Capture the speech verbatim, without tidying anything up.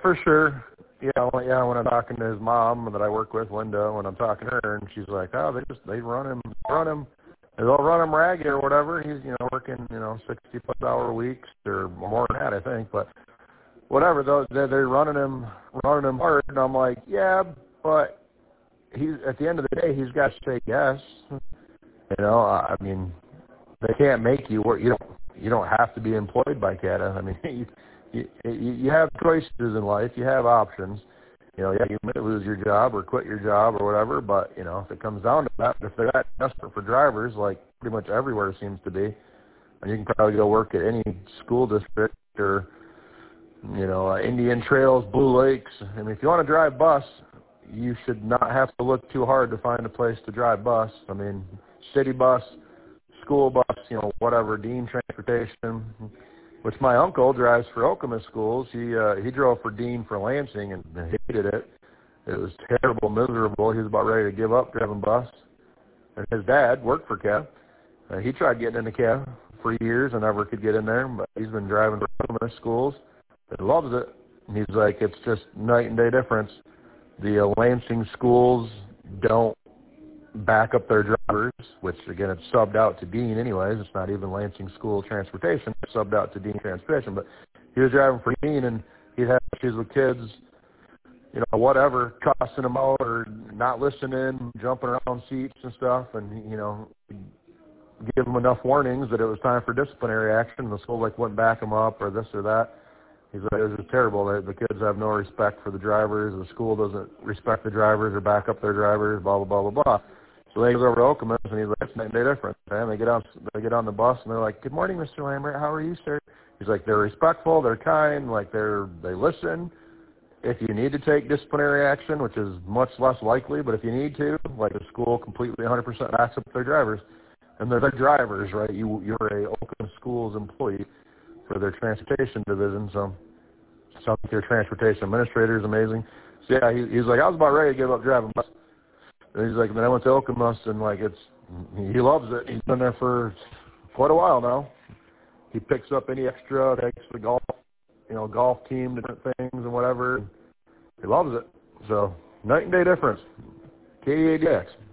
for sure. Yeah, well, yeah. When I'm talking to his mom that I work with, Linda, when I'm talking to her, and she's like, "Oh, they just they run him, run him, they'll run him ragged or whatever." He's you know working you know sixty plus hour weeks or more than that, I think. But whatever, though, they're, they're running him, running him hard, and I'm like, yeah, but he's at the end of the day, he's got to say yes. You know, I mean, they can't make you work. You don't. You don't have to be employed by C A T A. I mean, you, you, you have choices in life. You have options. You know, yeah, you may lose your job or quit your job or whatever, but, you know, if it comes down to that, if they're that desperate for drivers, like pretty much everywhere seems to be, and you can probably go work at any school district or, you know, uh, Indian Trails, Blue Lakes. I mean, if you want to drive bus, you should not have to look too hard to find a place to drive bus. I mean, city bus, school bus, you know, whatever, Dean Transportation, which my uncle drives for Okemos Schools. He uh, he drove for Dean for Lansing and hated it. It was terrible, miserable. He was about ready to give up driving bus. And his dad worked for C A T A. Uh, he tried getting into C A T A for years and never could get in there, but he's been driving for Okemos Schools. He loves it. And he's like, it's just night and day difference. The uh, Lansing schools don't back up their drivers, which, again, it's subbed out to Dean anyways. It's not even Lansing School Transportation. It's subbed out to Dean Transportation. But he was driving for Dean, and he'd have issues with kids, you know, whatever, cussing them out or not listening, jumping around seats and stuff, and, you know, give them enough warnings that it was time for disciplinary action, and the school, like, wouldn't back them up or this or that. He's like, it was just terrible. The, the kids have no respect for the drivers. The school doesn't respect the drivers or back up their drivers, blah, blah, blah, blah, blah. So they go over to Okemos, and he's like, it's night and day difference, man. They get on, they get on the bus, and they're like, good morning, Mister Lambert. How are you, sir? He's like, they're respectful, they're kind, like they're they listen. If you need to take disciplinary action, which is much less likely, but if you need to, like the school completely one hundred percent backs up their drivers. And they're their drivers, right? You, you're a Okemos Schools employee for their transportation division, so sounds like their transportation administrator is amazing. So yeah, he, he's like, I was about ready to give up driving bus. And he's like, then I went to Okemos, and like it's, he loves it. He's been there for quite a while now. He picks up any extra, takes the golf, you know, golf team, different things and whatever. He loves it. So night and day difference. K D A D X.